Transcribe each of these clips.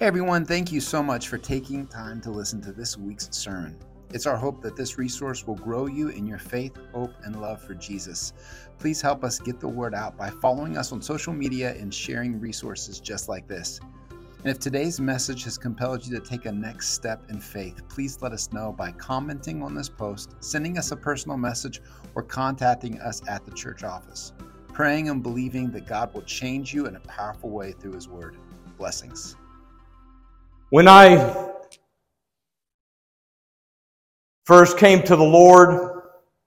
Hey everyone, thank you so much for taking time to listen to this week's sermon. It's our hope that this resource will grow you in your faith, hope, and love for Jesus. Please help us get the word out by following us on social media and sharing resources just like this. And if today's message has compelled you to take a next step in faith, please let us know by commenting on this post, sending us a personal message, or contacting us at the church office. Praying and believing that God will change you in a powerful way through His Word. Blessings. When I first came to the Lord,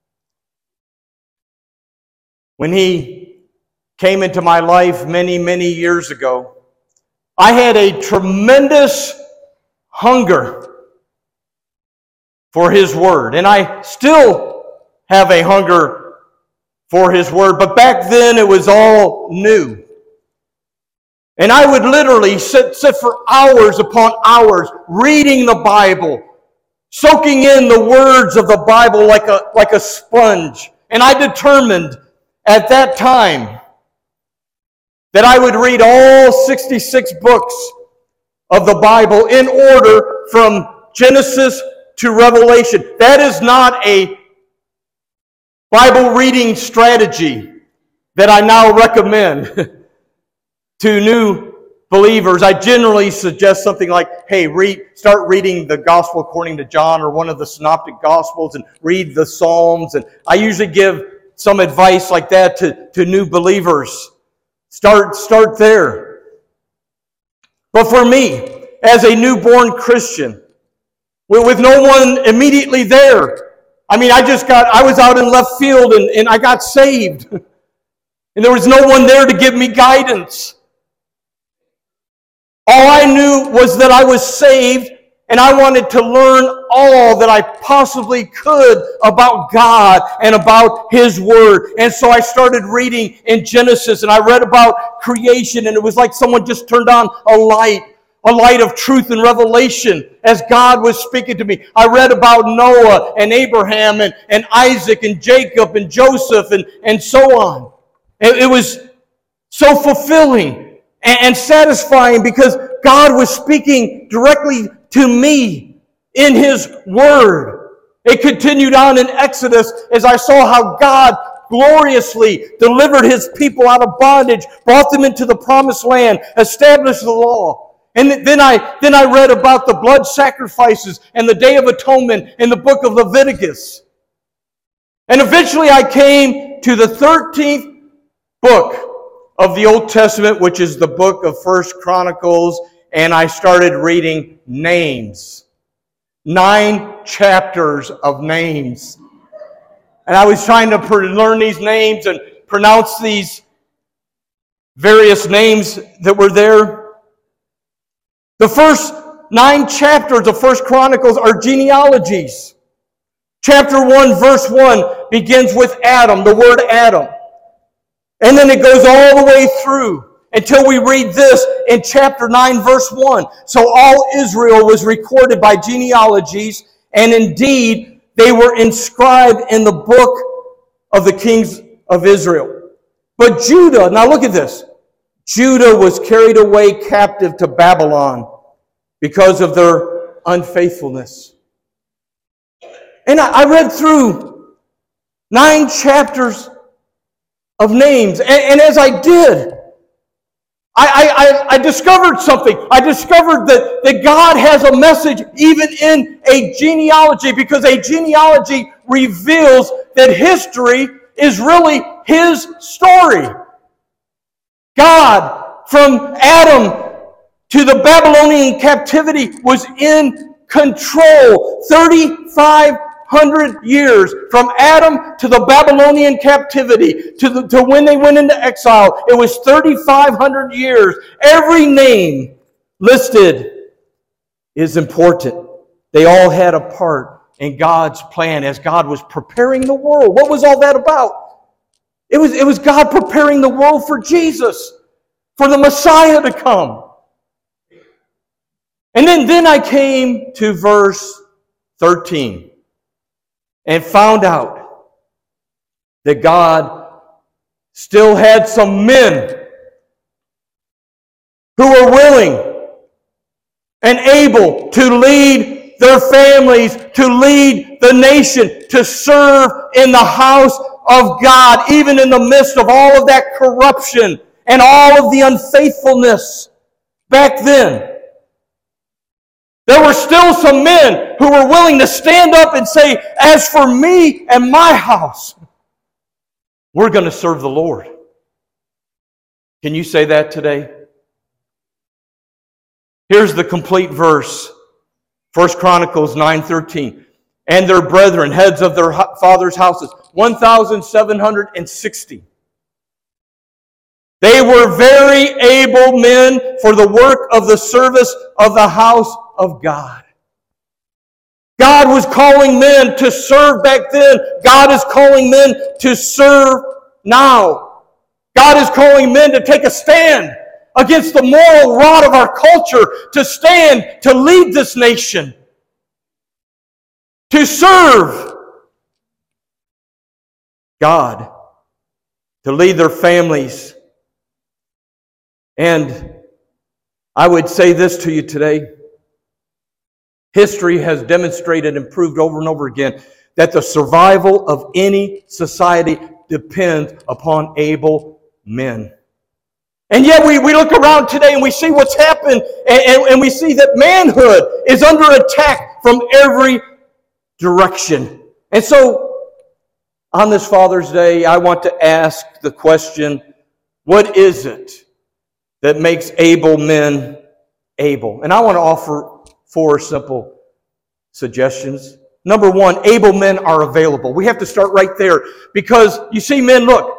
when He came into my life many, many years ago, I had a tremendous hunger for His Word. And I still have a hunger for His Word. But back then it was all new. And I would literally sit for hours upon hours reading the Bible, soaking in the words of the Bible like a sponge. And I determined at that time that I would read all 66 books of the Bible in order from Genesis to Revelation. That is not a Bible reading strategy that I now recommend to new believers. I generally suggest something like, hey, start reading the Gospel according to John or one of the Synoptic Gospels and read the Psalms. And I usually give some advice like that to new believers. Start there. But for me, as a newborn Christian, with no one immediately there, I was out in left field and I got saved. And there was no one there to give me guidance. All I knew was that I was saved, and I wanted to learn all that I possibly could about God and about His Word. And so I started reading in Genesis, and I read about creation, and it was like someone just turned on a light of truth and revelation as God was speaking to me. I read about Noah and Abraham and Isaac and Jacob and Joseph and so on. It was so fulfilling and satisfying because God was speaking directly to me in His Word. It continued on in Exodus as I saw how God gloriously delivered His people out of bondage, brought them into the promised land, established the law. And then I read about the blood sacrifices and the Day of Atonement in the book of Leviticus. And eventually I came to the 13th book of the Old Testament, which is the book of 1 Chronicles, and I started reading names. 9 chapters of names. And I was trying to learn these names and pronounce these various names that were there. The first 9 chapters of 1 Chronicles are genealogies. Chapter 1, verse 1 begins with Adam, the word Adam. And then it goes all the way through until we read this in chapter 9, verse 1. So all Israel was recorded by genealogies, and indeed they were inscribed in the book of the kings of Israel. But Judah, now look at this. Judah was carried away captive to Babylon because of their unfaithfulness. And I read through 9 chapters of names. And as I did, I discovered something. I discovered that God has a message even in a genealogy, because a genealogy reveals that history is really His story. God, from Adam to the Babylonian captivity, was in control. 3,500 years from Adam to the Babylonian captivity to when they went into exile. It was 3,500 years. Every name listed is important. They all had a part in God's plan as God was preparing the world. What was all that about? It was God preparing the world for Jesus, for the Messiah to come. And then I came to verse 13 and found out that God still had some men who were willing and able to lead their families, to lead the nation, to serve in the house of God, even in the midst of all of that corruption and all of the unfaithfulness back then. There were still some men who were willing to stand up and say, as for me and my house, we're going to serve the Lord. Can you say that today? Here's the complete verse. 1 Chronicles 9:13. And their brethren, heads of their fathers' houses, 1,760. They were very able men for the work of the service of the house of God. God was calling men to serve back then. God is calling men to serve now. God is calling men to take a stand against the moral rot of our culture, to stand, to lead this nation, to serve God, to lead their families. And I would say this to you today. History has demonstrated and proved over and over again that the survival of any society depends upon able men. And yet we look around today and we see what's happened, and we see that manhood is under attack from every direction. And so, on this Father's Day, I want to ask the question, what is it that makes able men able? And I want to offer 4 simple suggestions. Number 1, able men are available. We have to start right there, because you see, men, look,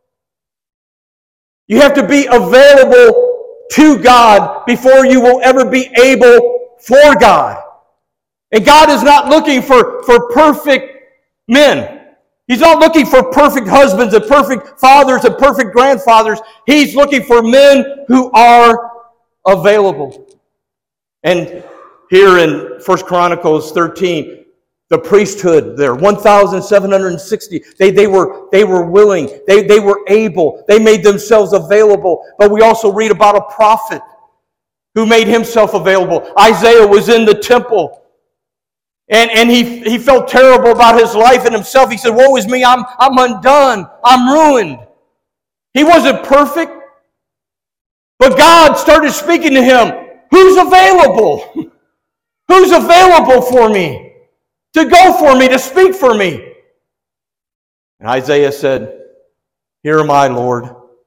you have to be available to God before you will ever be able for God. And God is not looking for perfect men. He's not looking for perfect husbands and perfect fathers and perfect grandfathers. He's looking for men who are available. And here in 1 Chronicles 13, the priesthood there, 1,760, they were willing, they were able, they made themselves available. But we also read about a prophet who made himself available. Isaiah was in the temple, and he felt terrible about his life and himself. He said, woe is me, I'm undone, I'm ruined. He wasn't perfect, but God started speaking to him. Who's available? Who's available for me? To go for me, to speak for me. And Isaiah said, here am I, Lord.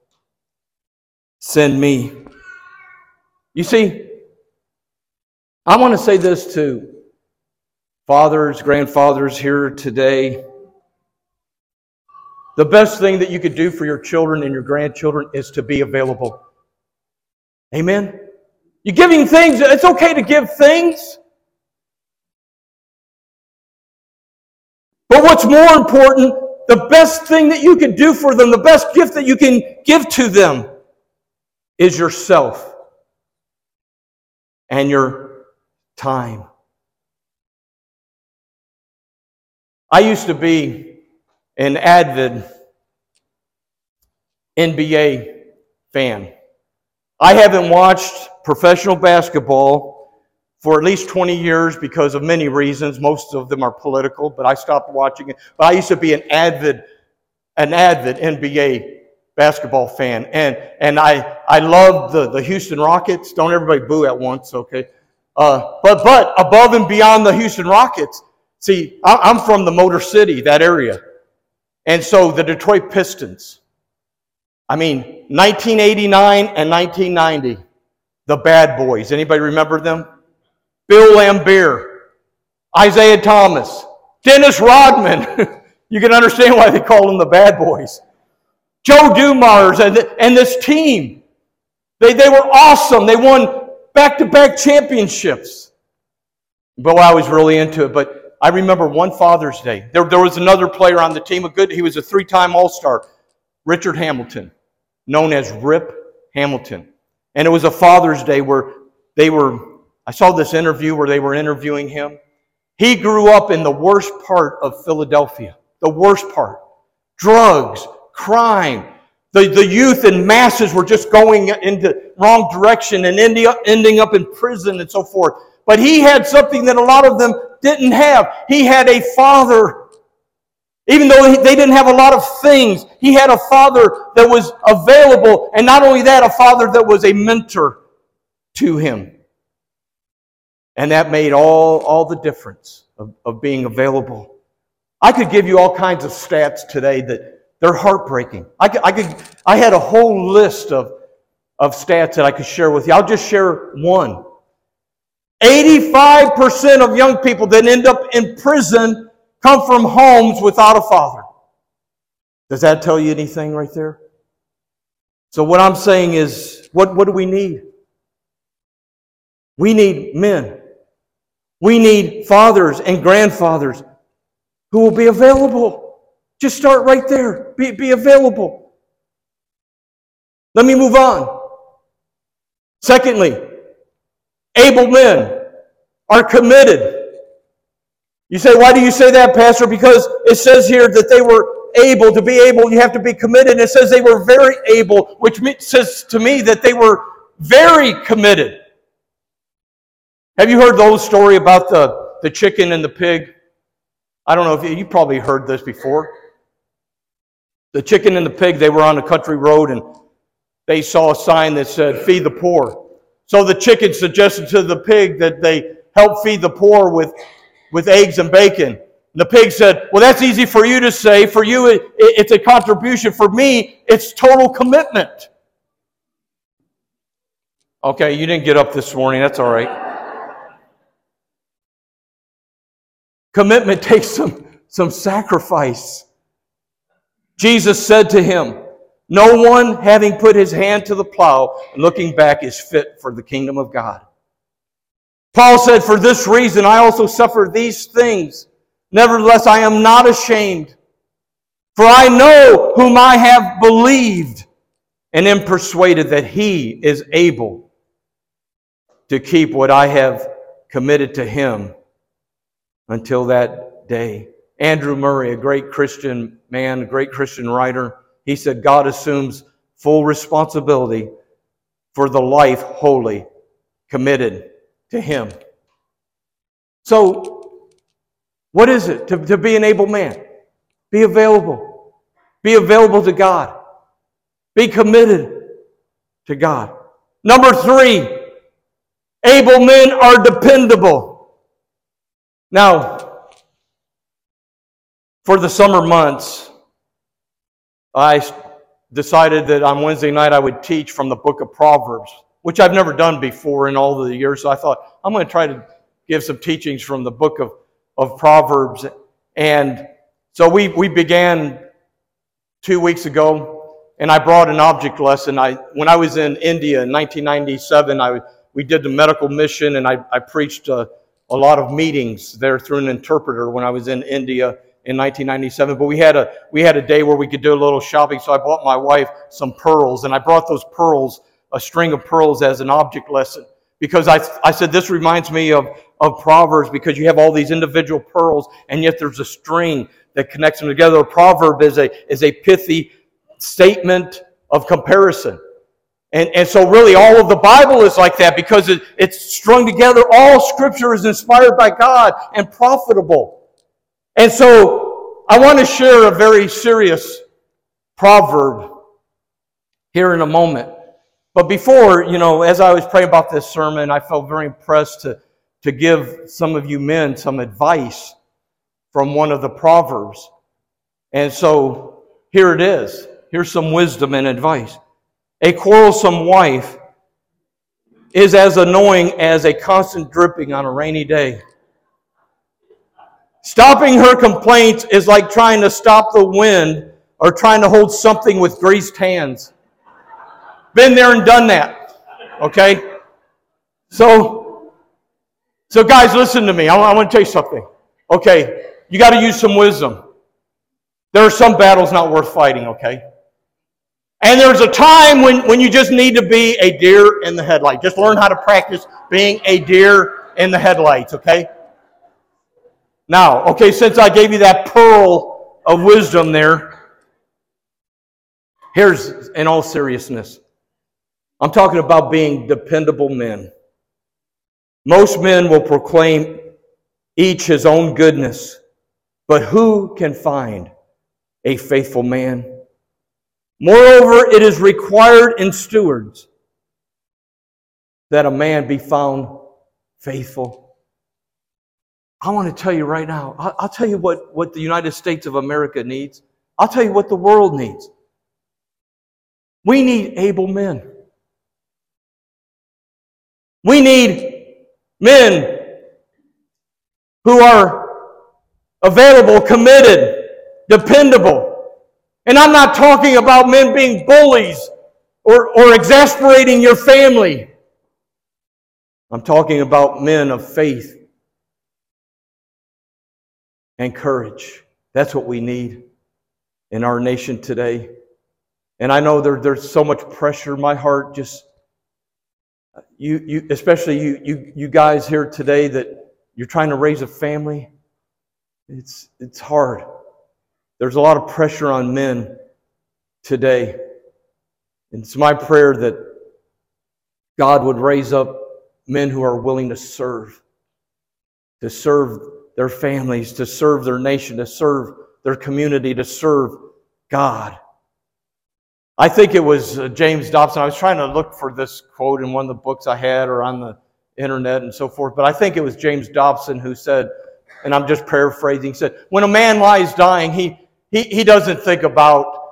Send me. You see, I want to say this to fathers, grandfathers here today. The best thing that you could do for your children and your grandchildren is to be available. Amen? You're giving things, it's okay to give things. But what's more important, the best thing that you can do for them, the best gift that you can give to them is yourself and your time. I used to be an avid NBA fan. I haven't watched professional basketball for at least 20 years because of many reasons. Most of them are political, but I stopped watching it. But I used to be an avid NBA basketball fan. And I loved the Houston Rockets. Don't everybody boo at once, okay? But above and beyond the Houston Rockets, see, I'm from the Motor City, that area. And so the Detroit Pistons. 1989 and 1990, the Bad Boys. Anybody remember them? Bill Laimbeer, Isaiah Thomas, Dennis Rodman. You can understand why they call them the Bad Boys. Joe Dumars and this team. They were awesome. They won back-to-back championships. But I was really into it. But I remember one Father's Day. There was another player on the team. He was a 3-time All-Star, Richard Hamilton, known as Rip Hamilton. And it was a Father's Day where I saw this interview where they were interviewing him. He grew up in the worst part of Philadelphia. The worst part. Drugs, crime, The youth and masses were just going into wrong direction and ending up in prison and so forth. But he had something that a lot of them didn't have. He had a father. Even though they didn't have a lot of things, he had a father that was available. And not only that, a father that was a mentor to him. And that made all the difference of being available. I could give you all kinds of stats today that they're heartbreaking. I had a whole list of stats that I could share with you. I'll just share one. 85% of young people that end up in prison come from homes without a father. Does that tell you anything right there? So what I'm saying is, what do we need? We need men. We need fathers and grandfathers who will be available. Just start right there. Be available. Let me move on. Secondly, able men are committed. You say, why do you say that, Pastor? Because it says here that they were able. To be able, you have to be committed. And it says they were very able, which says to me that they were very committed. Have you heard the old story about the chicken and the pig? I don't know if you probably heard this before. The chicken and the pig, they were on a country road and they saw a sign that said, feed the poor. So the chicken suggested to the pig that they help feed the poor with eggs and bacon. And the pig said, well, that's easy for you to say. For you, it's a contribution. For me, it's total commitment. Okay, you didn't get up this morning. That's all right. Commitment takes some sacrifice. Jesus said to him, no one having put his hand to the plow and looking back is fit for the kingdom of God. Paul said, for this reason I also suffer these things. Nevertheless, I am not ashamed. For I know whom I have believed and am persuaded that he is able to keep what I have committed to him until that day. Andrew Murray, a great Christian man, a great Christian writer, he said, God assumes full responsibility for the life wholly committed to him. So, what is it to be an able man? Be available. Be available to God. Be committed to God. Number 3, able men are dependable. Now, for the summer months, I decided that on Wednesday night I would teach from the book of Proverbs, which I've never done before in all the years. So I thought, I'm going to try to give some teachings from the book of Proverbs. And so we began 2 weeks ago, and I brought an object lesson. When I was in India in 1997, we did the medical mission, and I preached a lot of meetings there through an interpreter when I was in India in 1997. But we had a day where we could do a little shopping, so I bought my wife some pearls, and I brought those pearls, a string of pearls, as an object lesson, because I said this reminds me of Proverbs, because you have all these individual pearls, and yet there's a string that connects them together. A proverb is a pithy statement of comparison. And so really all of the Bible is like that, because it's strung together. All Scripture is inspired by God and profitable. And so I want to share a very serious proverb here in a moment. But before, as I was praying about this sermon, I felt very impressed to give some of you men some advice from one of the Proverbs. And so here it is. Here's some wisdom and advice. A quarrelsome wife is as annoying as a constant dripping on a rainy day. Stopping her complaints is like trying to stop the wind or trying to hold something with greased hands. Been there and done that. Okay? So guys, listen to me. I want to tell you something. Okay, you got to use some wisdom. There are some battles not worth fighting, okay? And there's a time when you just need to be a deer in the headlight. Just learn how to practice being a deer in the headlights, okay? Now, okay, since I gave you that pearl of wisdom there, Here's, in all seriousness, I'm talking about being dependable men. Most men will proclaim each his own goodness, but who can find a faithful man? Moreover, it is required in stewards that a man be found faithful. I want to tell you right now, I'll tell you what the United States of America needs. I'll tell you what the world needs. We need able men. We need men who are available, committed, dependable. And I'm not talking about men being bullies or exasperating your family. I'm talking about men of faith and courage. That's what we need in our nation today. And I know there's so much pressure. My heart just, especially you guys here today that you're trying to raise a family. It's hard. There's a lot of pressure on men today. And it's my prayer that God would raise up men who are willing to serve their families, to serve their nation, to serve their community, to serve God. I think it was James Dobson. I was trying to look for this quote in one of the books I had or on the internet and so forth, but I think it was James Dobson who said, and I'm just paraphrasing, he said, when a man lies dying, he doesn't think about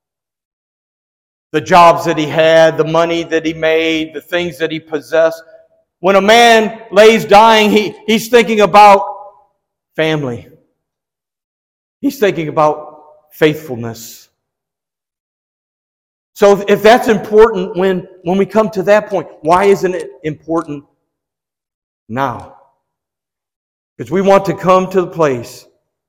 the jobs that he had, the money that he made, the things that he possessed. When a man lays dying, he's thinking about family. He's thinking about faithfulness. So if that's important when we come to that point, why isn't it important now? Because we want to come to the place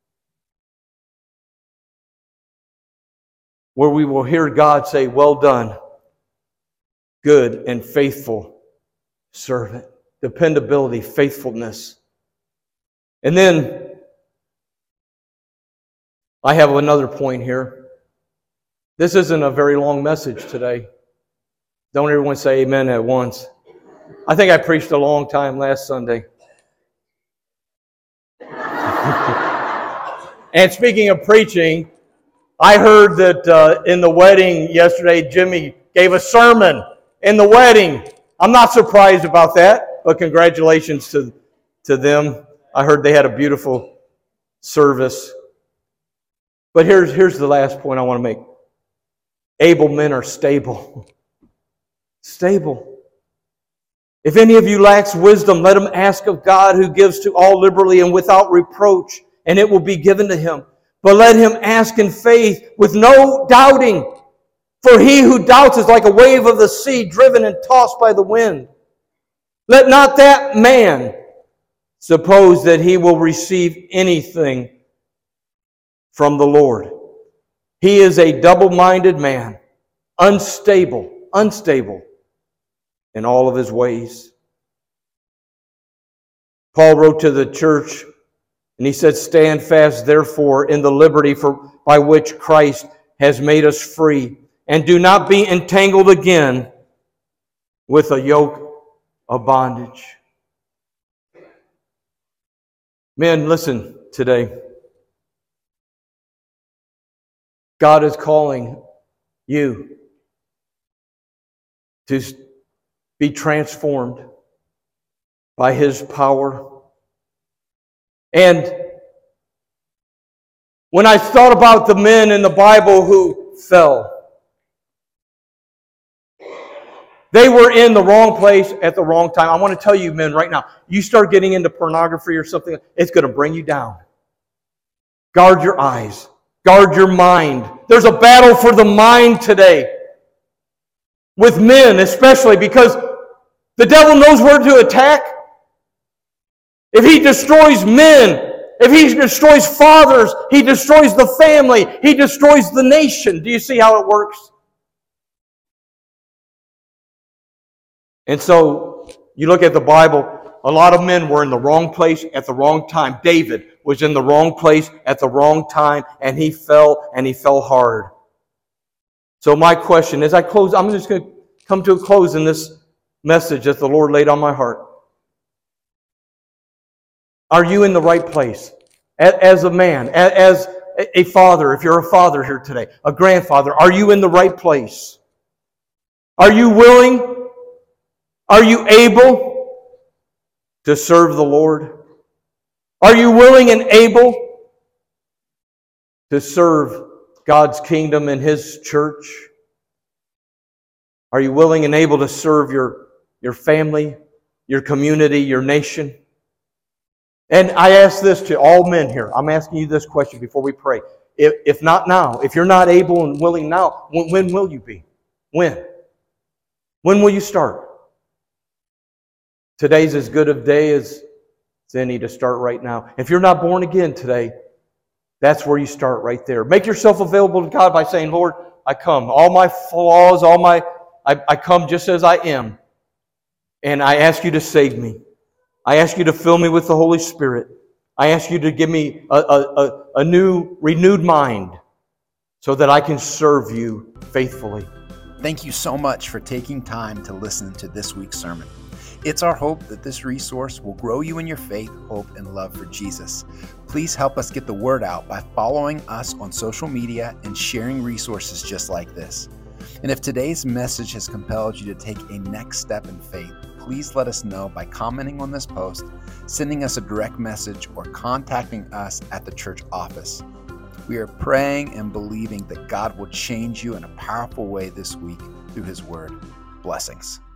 where we will hear God say, well done, good and faithful servant. Dependability, faithfulness. And then I have another point here. This isn't a very long message today. Don't everyone say amen at once. I think I preached a long time last Sunday. And speaking of preaching, I heard that in the wedding yesterday, Jimmy gave a sermon in the wedding. I'm not surprised about that, but congratulations to them. I heard they had a beautiful service. But here's the last point I want to make. Able men are stable. Stable. If any of you lacks wisdom, let him ask of God, who gives to all liberally and without reproach, and it will be given to him. But let him ask in faith with no doubting. For he who doubts is like a wave of the sea, driven and tossed by the wind. Let not that man suppose that he will receive anything from the Lord. He is a double-minded man, unstable in all of his ways. Paul wrote to the church, and he said, stand fast, therefore, in the liberty by which Christ has made us free, and do not be entangled again with a yoke of bondage. Men, listen today. God is calling you to be transformed by His power. And when I thought about the men in the Bible who fell, they were in the wrong place at the wrong time. I want to tell you, men, right now, you start getting into pornography or something, it's going to bring you down. Guard your eyes. Guard your mind. There's a battle for the mind today. With men especially, because the devil knows where to attack. If he destroys men, if he destroys fathers, he destroys the family, he destroys the nation. Do you see how it works? And so, you look at the Bible, a lot of men were in the wrong place at the wrong time. David was in the wrong place at the wrong time, and he fell hard. So my question, as I close, I'm just going to come to a close in this message that the Lord laid on my heart. Are you in the right place? As a man, as a father, if you're a father here today, a grandfather, are you in the right place? Are you willing? Are you able to serve the Lord? Are you willing and able to serve God's kingdom and His church? Are you willing and able to serve your family, your community, your nation? And I ask this to all men here. I'm asking you this question before we pray. If not now, if you're not able and willing now, when will you be? When? When will you start? Today's as good a day as any to start right now. If you're not born again today, that's where you start right there. Make yourself available to God by saying, Lord, I come. All my flaws, I come just as I am. And I ask you to save me. I ask you to fill me with the Holy Spirit. I ask you to give me a new, renewed mind so that I can serve you faithfully. Thank you so much for taking time to listen to this week's sermon. It's our hope that this resource will grow you in your faith, hope, and love for Jesus. Please help us get the word out by following us on social media and sharing resources just like this. And if today's message has compelled you to take a next step in faith, please let us know by commenting on this post, sending us a direct message, or contacting us at the church office. We are praying and believing that God will change you in a powerful way this week through His Word. Blessings.